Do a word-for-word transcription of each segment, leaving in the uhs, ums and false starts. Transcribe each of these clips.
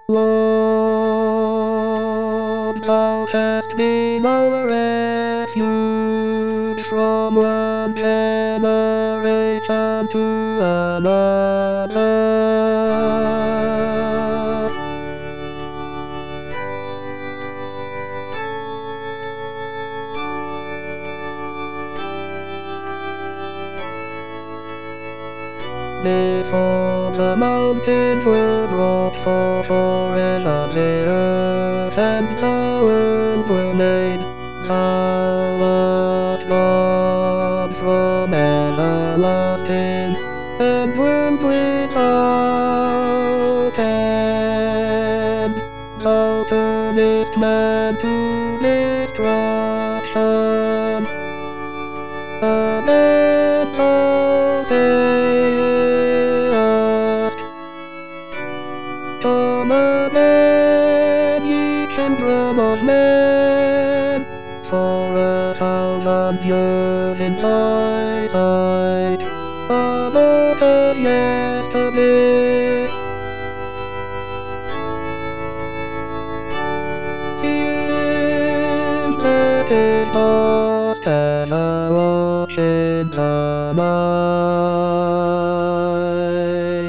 Lord, thou hast been our refuge from one generation to another. Before the mountains were brought forth forever, the earth and the world were made. Thou art God from everlasting, and world without end. Thou turnest man to destruction, and then thou sayest, Come again, ye children of men, for a thousand years in thy sight are but as yesterday. In that is past as a watch in the night.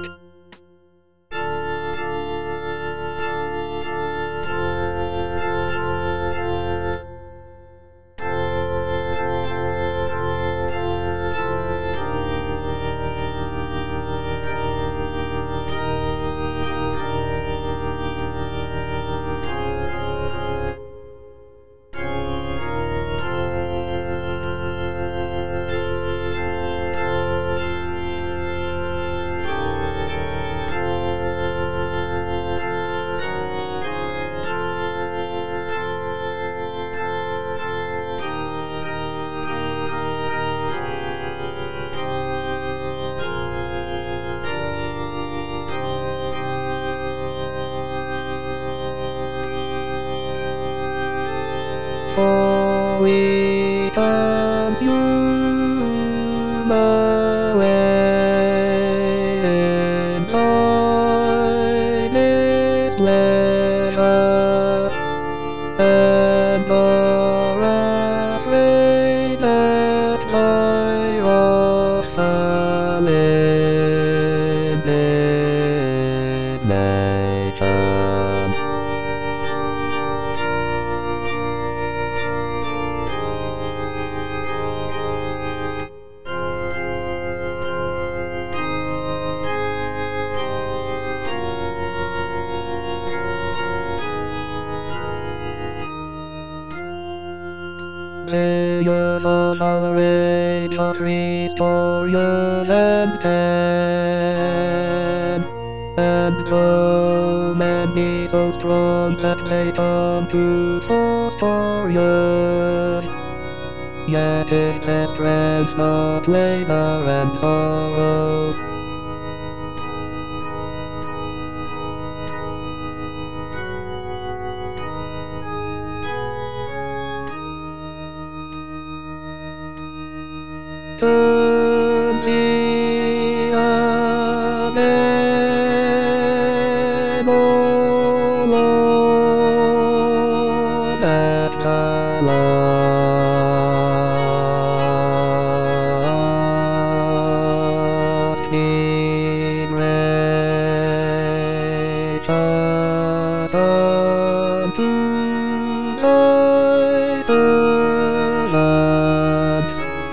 For we consume away in thy displeasure, and are afraid that thy wrath shall indignation. The years of our age are threescore years and ten, and though men be so strong that they come to fourscore years, yet is their strength not labor and sorrow. Turn thee again, O Lord, at thy last be gracious unto thy servants.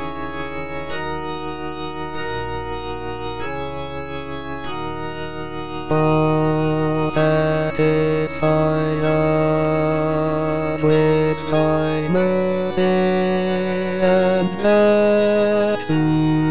Oh, satisfy us with thy mercy, and that soon